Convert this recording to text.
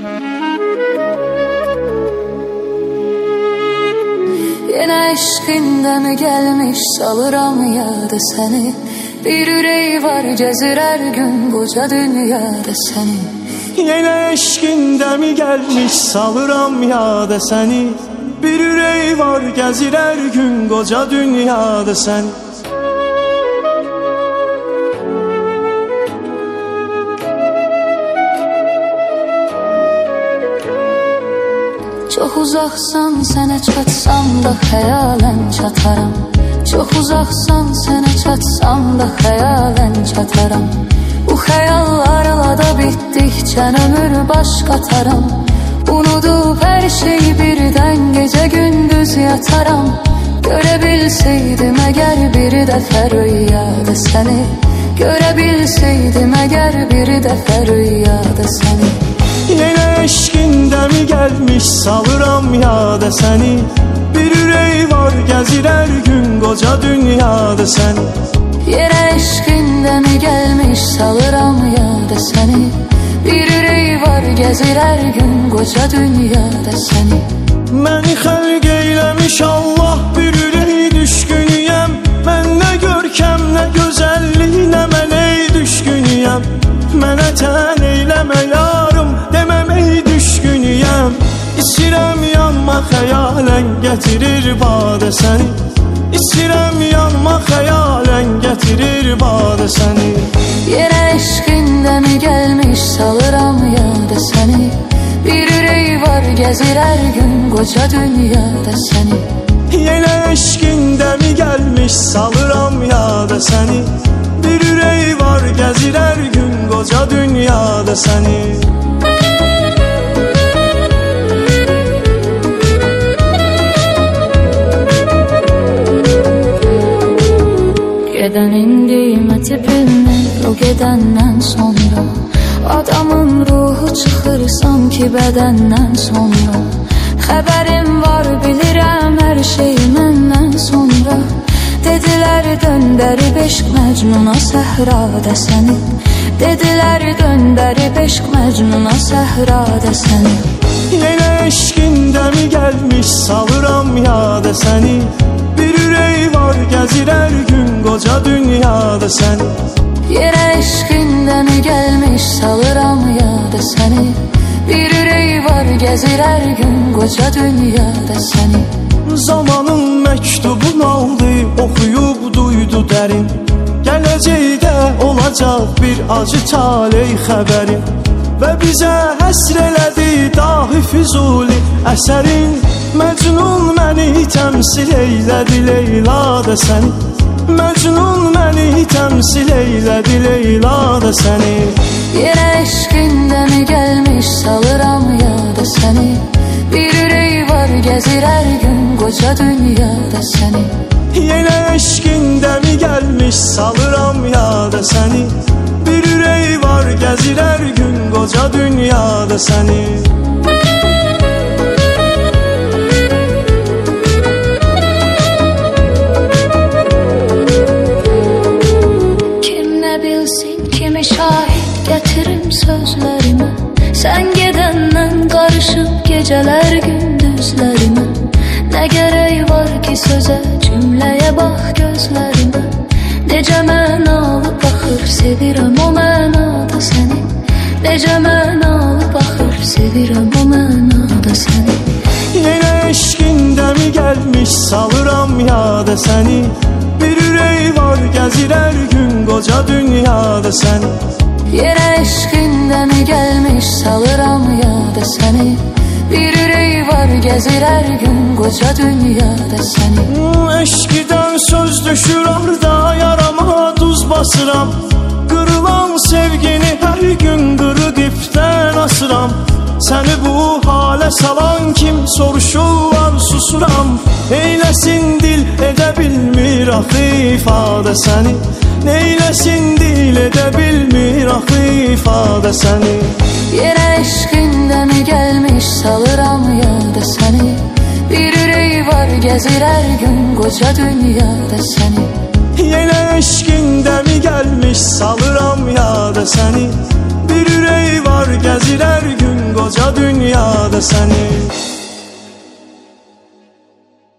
Yine eşkinden gelmiş salıram yada seni. Bir yüreği var gezir her gün koca dünyada seni. Yine eşkinden mi gelmiş salıram yada seni. Bir yüreği var gezir her gün koca dünyada seni. Çok uzaksan sənə çatsam da xəyalən çataram. Çok uzaksan sənə çatsam da xəyalən çataram. Bu xəyallarla da bitdikcə ömür baş qataram. Unudub hər şeyi birdən gecə gündüz yataram. Görə bilsəydim əgər bir dəfə rüyada səni. Görə bilsəydim əgər bir dəfə rüyada səni. Yine eşkinden mi gelmiş salıram yada seni. Bir yüreği var gezir her gün koca dünyada seni. Yine eşkinden mi gelmiş salıram yada seni. Bir yüreği var gezir her gün koca dünyada seni. Məni xəlq eyləmiş Allah bir yüreği düşkünüyəm. Mən nə görkəm nə gözəlliğinə mən ey düşkünüyəm. Mənə tən eyləmə yarım deməm ey düşkünüyəm. İstəyirəm yanma xəyalən gətirir badə səni. İstəyirəm yanma xəyalən gətirir badə səni. Yerə eşqindən mi gəlmiş salıram yada səni. Bir yüreği var gezir her gün koca dünyada səni. Yenə eşqindən mi gəlmiş salıram yada səni. Bir yüreği var gezir her gün koca dünyada səni. Gedən indi mətibimə o gedəndən sonra. Adamın ruhu çıxır sanki bədəndən sonra. Xəbərim var bilirəm hər şey məndən sonra. Dedilər döndərib eşq məcnuna səhrada səni. Dedilər döndərib eşq məcnuna səhrada səni. Yenə eşqindən mi gəlmiş salıram yada səni. Bir yüreği var gezir her gün koca dünyada səni. Yerə eşqindən mi gəlmiş salıram yada səni. Bir yüreği var gezir her gün koca dünyada səni. Zamanın məktubun aldı oxuyub duydu dərin. Gələcəkdə olacaq bir acı taley xəbərin. Və bizə həsr elədi dahi Füzuli əsərin. Məcnun məni təmsil eylədi Leyla da səni. Məcnun məni təmsil eylədi Leyla da səni. Yerə eşqindən mi gəlmiş salıram yada səni. Bir yüreği var gezir her gün koca dünyada səni. Yenə eşqindən mi gəlmiş salıram yada səni. Bir yüreği var gezir her gün koca dünyada səni. Şahit getirim sözlerime. Sen gedenden karışıp geceler gündüzlerime. Ne gereği var ki söze cümleye bak gözlerime. Necə mən alıp baxır sevirəm o mənada səni. Necə mən alıp baxır sevirəm o mənada səni. Yenə eşqindən mi gəlmiş salıram yada səni. Bir yüreği var gezir her gün koca dünyada səni. Yerə eşqindən mi gəlmiş salıram yada səni. Bir yüreği var gezir her gün koca dünyada səni. Eşqdən söz düşür arda yarama duz basıram. Qırılan sevgini her gün qırıq ipdən asıram. Səni bu halə salan kim soruşurlar susuram. Eyləsin dil edə bilmir axı ifadə səni. Neyləsin dil edə bilmir axı ifadə səni. Yerə eşqindən mi gəlmiş salıram yada səni. Bir yüreği var gezir her gün koca dünyada səni. Yenə eşqindən mi gəlmiş salıram yada səni. Bir yüreği var gezir her gün koca dünyada səni.